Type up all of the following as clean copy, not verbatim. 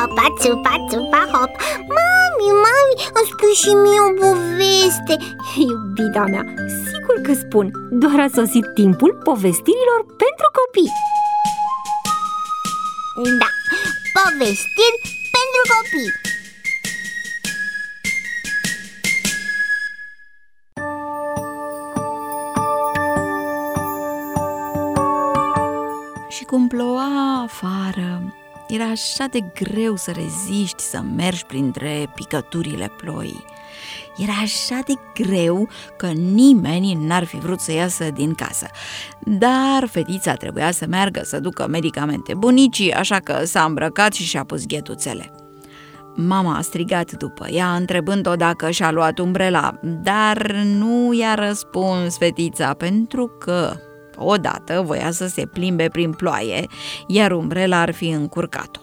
țupa, țupa, țupa, hop. Mami, îmi spui și mie o poveste. Iubita mea, sigur că spun. Doar a sosit timpul povestirilor pentru copii. Da, povestiri pentru copii. Și cum ploua afară, era așa de greu să reziști să mergi printre picăturile ploii. Era așa de greu că nimeni n-ar fi vrut să iasă din casă. Dar fetița trebuia să meargă să ducă medicamente bunicii, așa că s-a îmbrăcat și și-a pus ghetuțele. Mama a strigat după ea, întrebând-o dacă și-a luat umbrela, dar nu i-a răspuns fetița, pentru că odată voia să se plimbe prin ploaie, iar umbrela ar fi încurcat-o.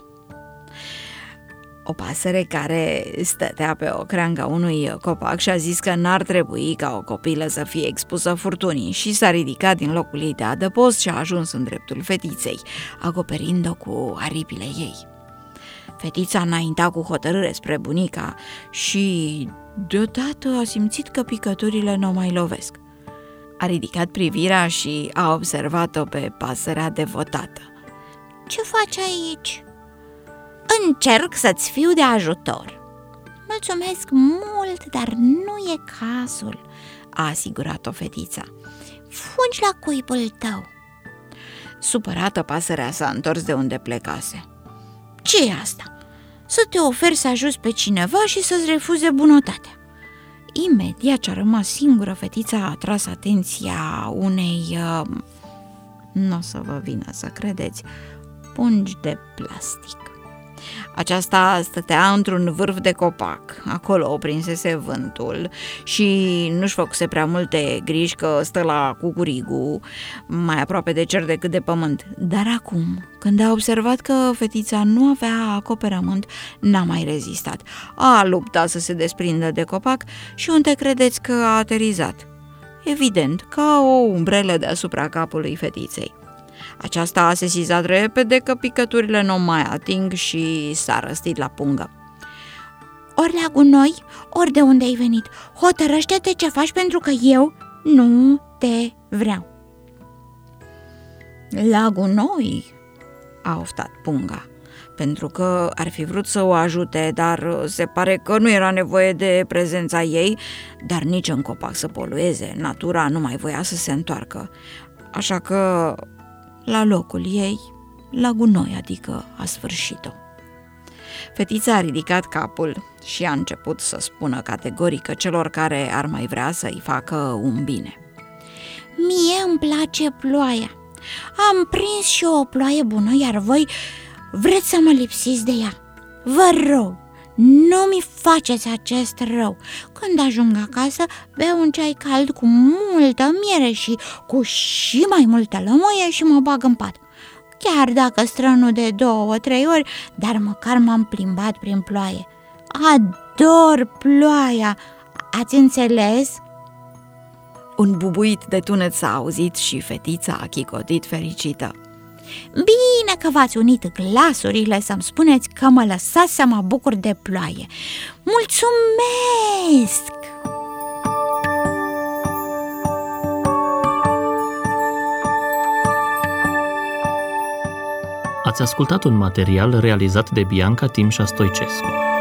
O pasăre care stătea pe o creanga unui copac și-a zis că n-ar trebui ca o copilă să fie expusă furtunii și s-a ridicat din locul ei de adăpost și a ajuns în dreptul fetiței, acoperind-o cu aripile ei. Fetița înainta cu hotărâre spre bunica și deodată a simțit că picăturile n-o mai lovesc. A ridicat privirea și a observat-o pe pasărea devotată. Ce faci aici? Încerc să-ți fiu de ajutor. Mulțumesc mult, dar nu e cazul, a asigurat-o fetița. Fugi la cuibul tău. Supărată, pasărea s-a întors de unde plecase. Ce e asta? Să te oferi să ajuți pe cineva și să-ți refuze bunătatea. Imediat ce a rămas singură, fetița a atras atenția unei, nu o să vă vină să credeți, pungi de plastic. Aceasta stătea într-un vârf de copac, acolo o prinsese vântul și nu-și făcuse prea multe griji că stă la cucurigu, mai aproape de cer decât de pământ. Dar acum, când a observat că fetița nu avea acoperământ, n-a mai rezistat. A luptat să se desprindă de copac și unde credeți că a aterizat? Evident, ca o umbrelă deasupra capului fetiței. Aceasta a sesizat repede că picăturile nu mai ating și s-a răstit la pungă. Ori la gunoi, ori de unde ai venit, hotărăște-te ce faci pentru că eu nu te vreau. La gunoi, a oftat punga, pentru că ar fi vrut să o ajute, dar se pare că nu era nevoie de prezența ei, dar nici în copac să polueze, natura nu mai voia să se întoarcă, așa că la locul ei, la gunoi, adică a sfârșit-o. Fetița a ridicat capul și a început să spună categorică celor care ar mai vrea să-i facă un bine. Mie îmi place ploaia. Am prins și o ploaie bună, iar voi vreți să mă lipsiți de ea. Vă rog, nu mi faceți acest rău. Când ajung acasă, beau un ceai cald cu multă miere și cu și mai multă lămâie și mă bag în pat. Chiar dacă strănu de 2-3 ori, dar măcar m-am plimbat prin ploaie. Ador ploaia, ați înțeles? Un bubuit de tunet s-a auzit și fetița a chicotit fericită. Bine că v-ați unit glasurile să-mi spuneți că mă lăsați să mă bucur de ploaie. Mulțumesc! Ați ascultat un material realizat de Bianca Timșa Stoicescu.